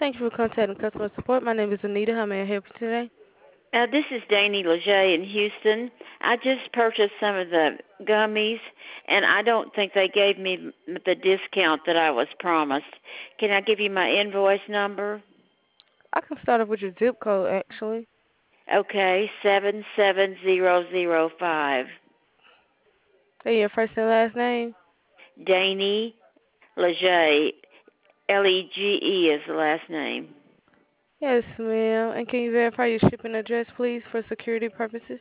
Thank you for contacting customer support. My name is Anita. How may I help you today? This is Danny Leger in Houston. I just purchased some of the gummies, and I don't think they gave me the discount that I was promised. Can I give you my invoice number? I can start off with your zip code, actually. Okay, 77005. Hey, your first and last name? Danny Leger, Lege is the last name. Yes, ma'am. And can you verify your shipping address, please, for security purposes?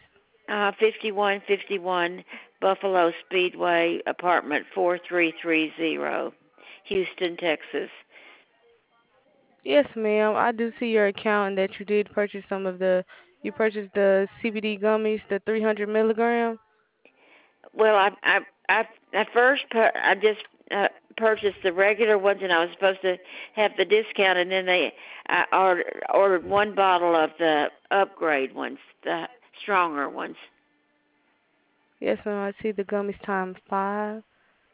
5151 Buffalo Speedway, apartment 4330, Houston, Texas. Yes, ma'am. I do see your account and that you did purchase you purchased the CBD gummies, the 300 milligram. Well, I first I just purchased the regular ones, and I was supposed to have the discount, and then I ordered one bottle of the upgrade ones, the stronger ones. Yes, ma'am. I see the gummies times 5.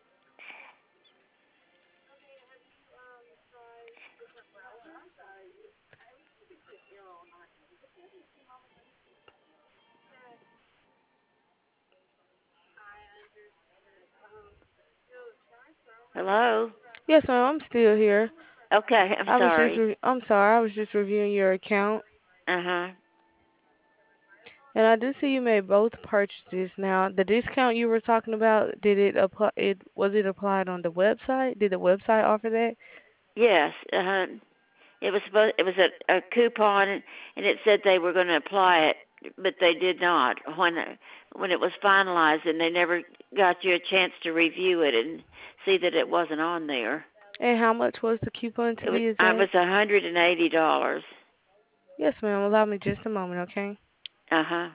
Hello. Yes, ma'am. I'm still here. Okay, I'm sorry. I'm sorry. I was just reviewing your account. Uh huh. And I do see you made both purchases. Now, the discount you were talking about, did it apply? Was it applied on the website? Did the website offer that? Yes. It was supposed. It was a coupon, and it said they were going to apply it, but they did not when it was finalized, and they never got you a chance to review it and see that it wasn't on there. And how much was the coupon to It was be I was exact? $180. Yes, ma'am. Allow me just a moment, okay? Uh huh.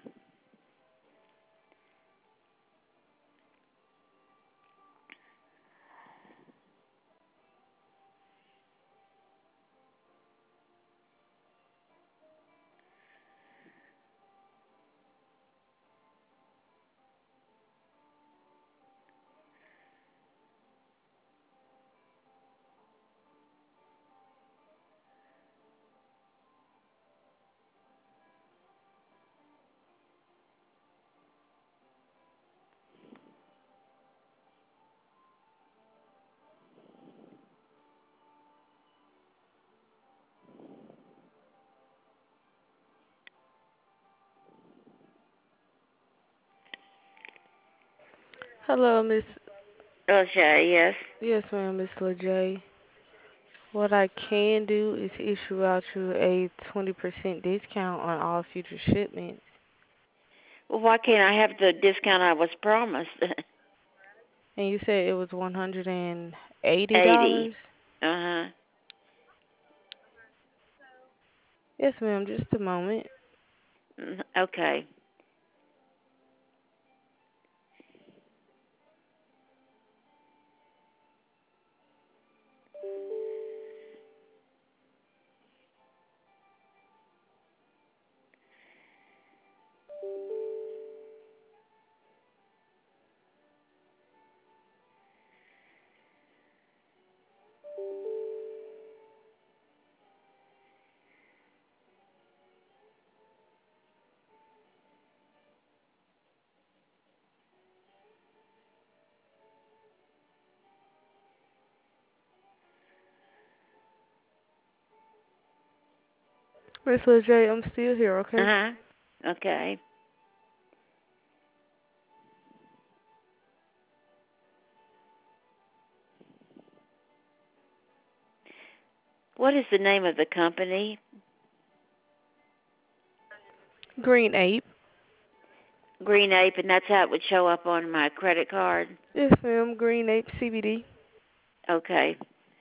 Hello, Miss. Okay. Yes. Yes, ma'am, Miss LeJ. What I can do is issue out you a 20% discount on all future shipments. Well, why can't I have the discount I was promised? And you said it was $80. $180? Uh huh. Yes, ma'am. Just a moment. Okay. Miss LeJ, I'm still here, Uh okay? huh. Okay. What is the name of the company? Green Ape. Green Ape, and that's how it would show up on my credit card. Yes, ma'am. Green Ape CBD. Okay.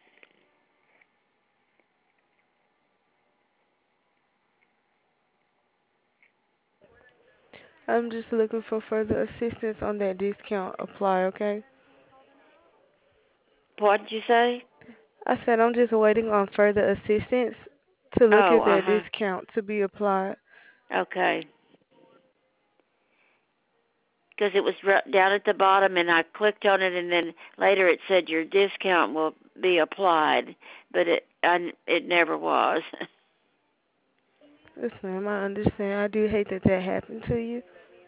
I'm just looking for further assistance on that discount apply, okay? What did you say? I said I'm just waiting on further assistance to look Oh, at uh that huh. discount to be applied. Okay. Because it was down at the bottom, and I clicked on it, and then later it said your discount will be applied, but it never was. Yes, ma'am, I understand. I do hate that that happened to you.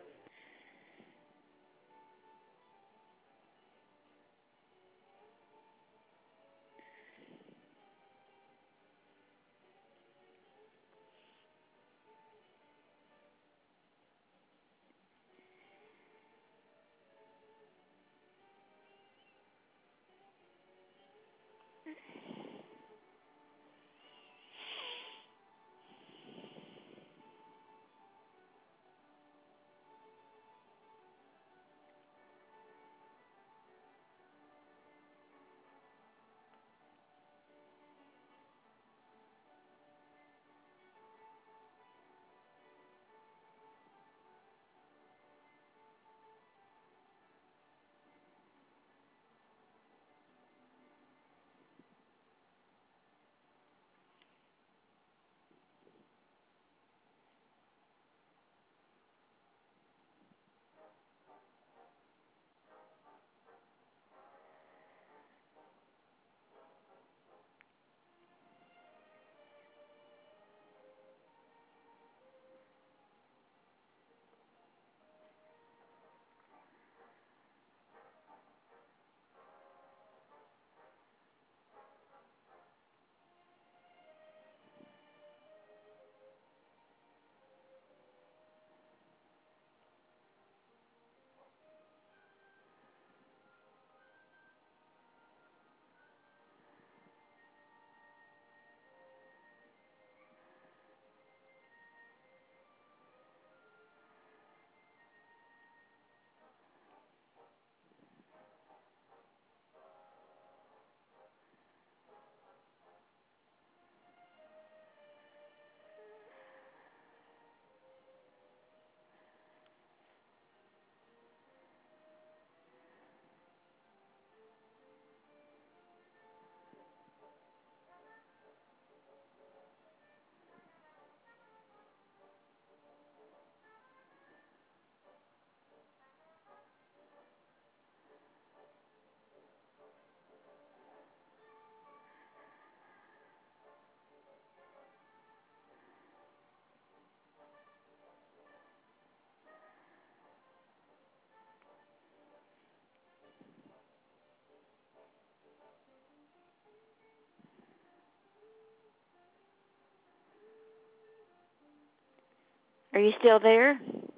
Are you still there?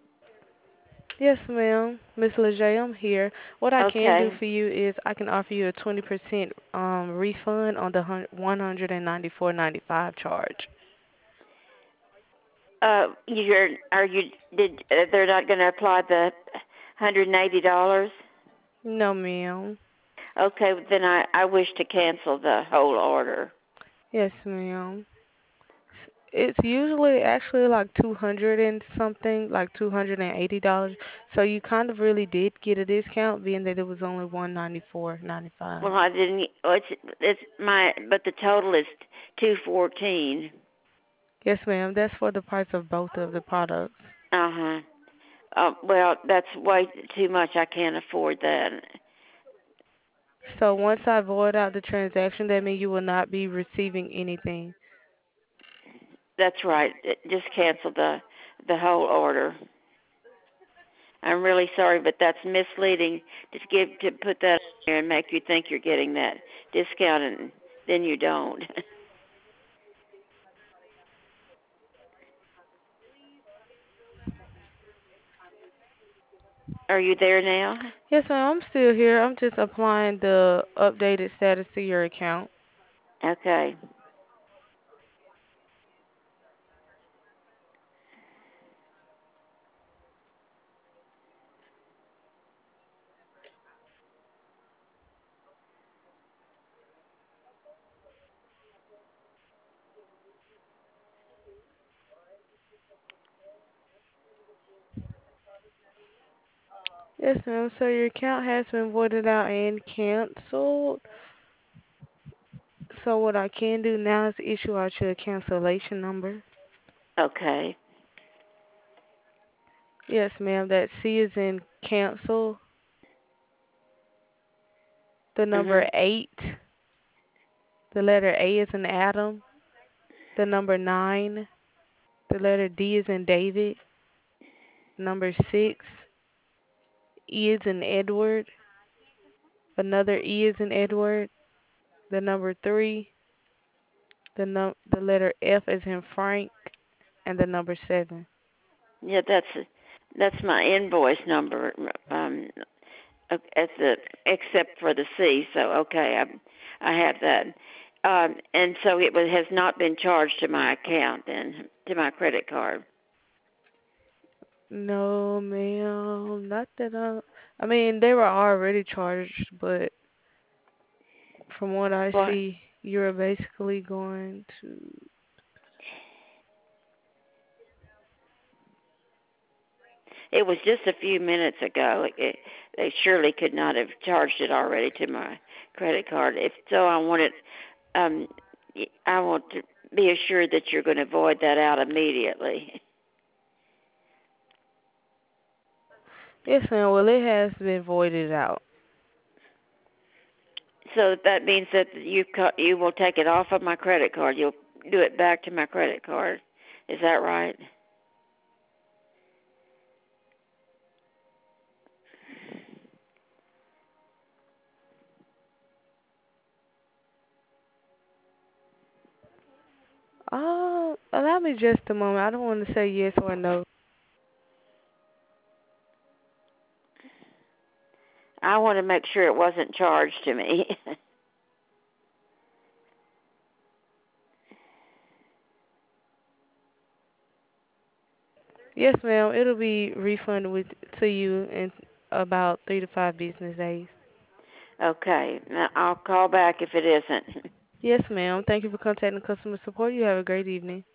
Yes, ma'am. Miss LeJay, I'm here. What I can do Okay. for you is I can offer you a 20% refund on the 194.95 charge. You're are you did they're not going to apply the $180? No, ma'am. Okay, then I wish to cancel the whole order. Yes, ma'am. It's usually actually like 200 and something, like $280. So you kind of really did get a discount, being that it was only 194.95. Well, I didn't. Oh, it's my, but the total is 214. Yes, ma'am. That's for the price of both of the products. Uh huh. Well, that's way too much. I can't afford that. So once I void out the transaction, that means you will not be receiving anything. That's right. Just cancel the whole order. I'm really sorry, but that's misleading to put that there and make you think you're getting that discount, and then you don't. Are you there now? Yes, ma'am. I'm still here. I'm just applying the updated status to your account. Okay. Yes, ma'am. So your account has been voided out and canceled. So what I can do now is issue out your cancellation number. Okay. Yes, ma'am. That C is in cancel. The number Mhm. 8. The letter A is in Adam. The number 9. The letter D is in David. Number 6. E is in Edward. Another E is in Edward. The number 3. The letter F is in Frank. And the number 7. Yeah, that's my invoice number. At the except for the C. So okay, I have that. And so has not been charged to my account then, to my credit card. No, ma'am. Not that I mean, they were already charged, but from what I Well, see, you're basically going to. it was just a few minutes ago. They surely could not have charged it already to my credit card. If so, um, I want to be assured that you're going to void that out immediately. Yes, ma'am. Well, it has been voided out. So that means that you will take it off of my credit card. You'll do it back to my credit card. Is that right? Allow me just a moment. I don't want to say yes or no. I want to make sure it wasn't charged to me. Yes, ma'am. It'll be refunded to you in about 3 to 5 business days. Okay, now I'll call back if it isn't. Yes, ma'am. Thank you for contacting customer support. You have a great evening.